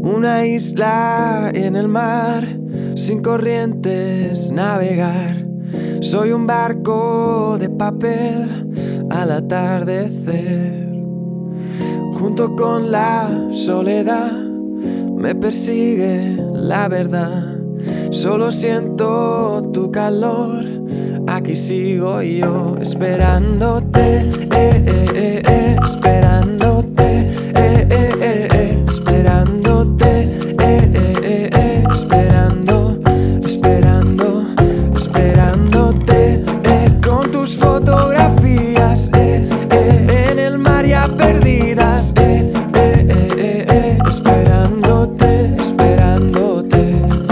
Una isla en el mar, sin corrientes navegar. Soy un barco de papel al atardecer. Junto con la soledad me persigue la verdad. Solo siento tu calor, aquí sigo yo esperándote, esperándote, esperándote, esperando, esperando, esperándote, con tus fotografías en el mar ya perdidas, esperándote, esperándote.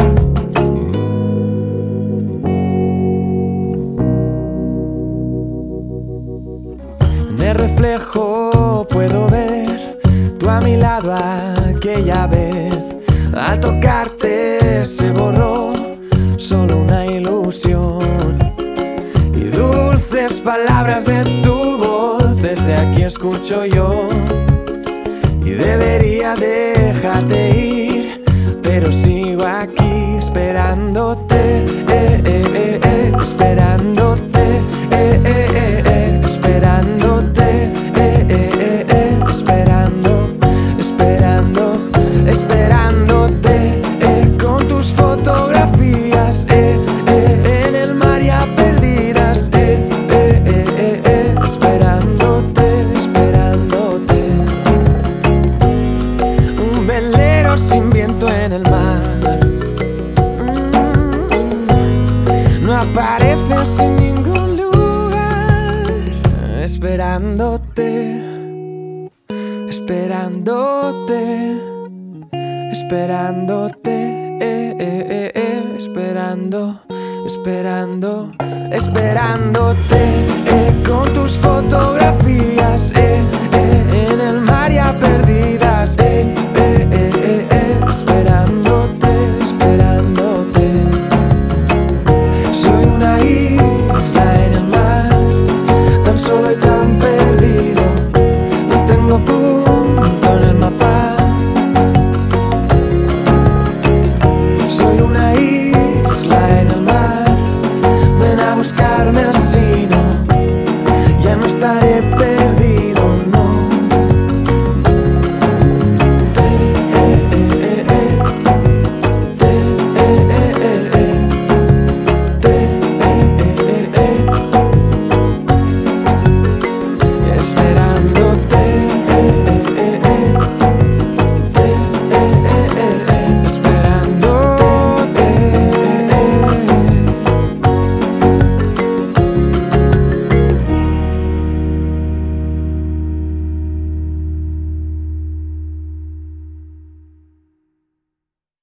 En el reflejo puedo ver tú a mi lado aquella vez. Al tocarte se borró solo una ilusión. Y dulces palabras de tu voz desde aquí escucho yo. Y debería dejarte ir, pero sigo aquí esperándote, esperándote, esperándote, esperando, esperando, esperándote, con tus fotografías en el mar ya perdidas, esperándote, esperándote. Un velero sin viento en el mar, no apareces en ningún lugar, esperándote, esperándote, esperándote, esperando, esperando, esperándote, con tus fotografías en el mar ya perdido.